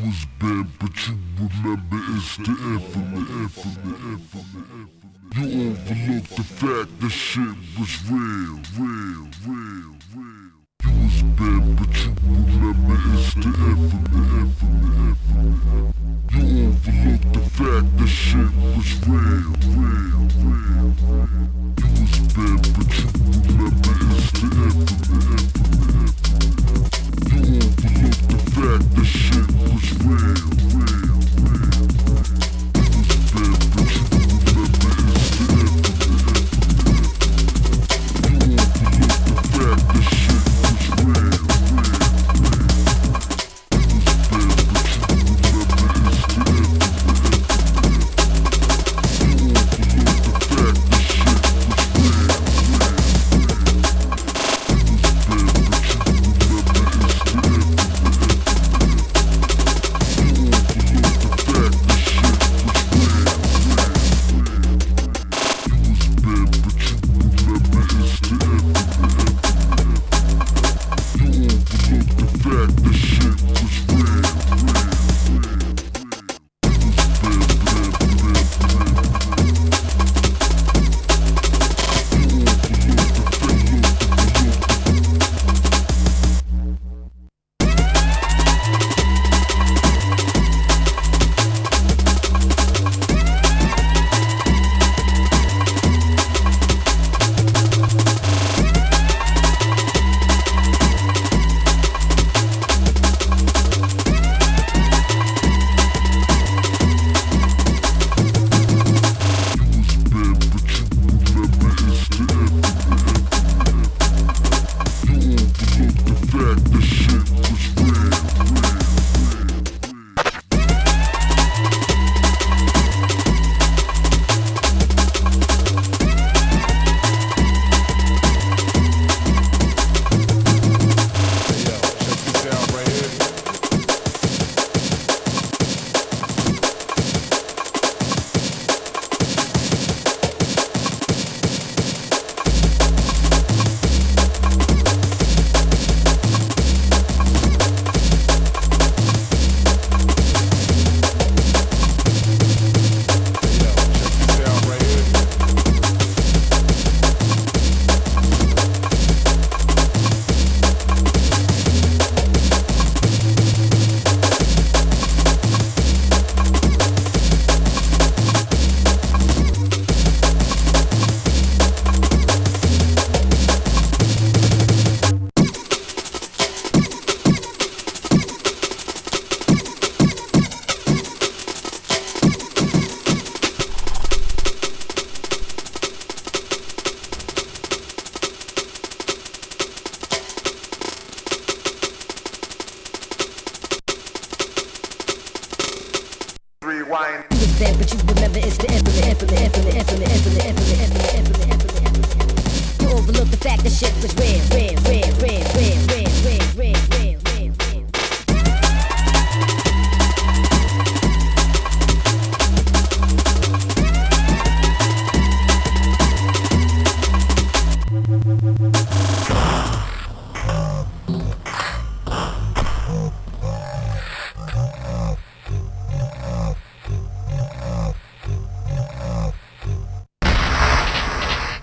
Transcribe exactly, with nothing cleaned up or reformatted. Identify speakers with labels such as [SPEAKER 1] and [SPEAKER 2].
[SPEAKER 1] was bad, but you remember it's the infamy, infamy, infamy, infamy. You overlooked the fact that shit was real, real, real, real. You was bad, but you remember it's the infamy, infamy, infamy. You overlooked the fact that shit was real, real, real, real. You was bad, but you remember it's the infamy, infamy, infamy. You overlooked the fact that shit was real, real, real. You was bad, but you remember it's the infamy, infamy, infamy. You overlooked the fact that shit was real, real, real. You was bad, but you remember it's the infamy, infamy, infamy. You overlooked the fact that shit was real, real, real. You was bad, but you remember it's the infamy, infamy.
[SPEAKER 2] Rewind.
[SPEAKER 3] You was bad, but you remember it's the infamy, infamy, infamy, infamy, infamy, infamy, infamy, infamy, infamy, infamy. You overlooked the fact that shit was real, real, real, real.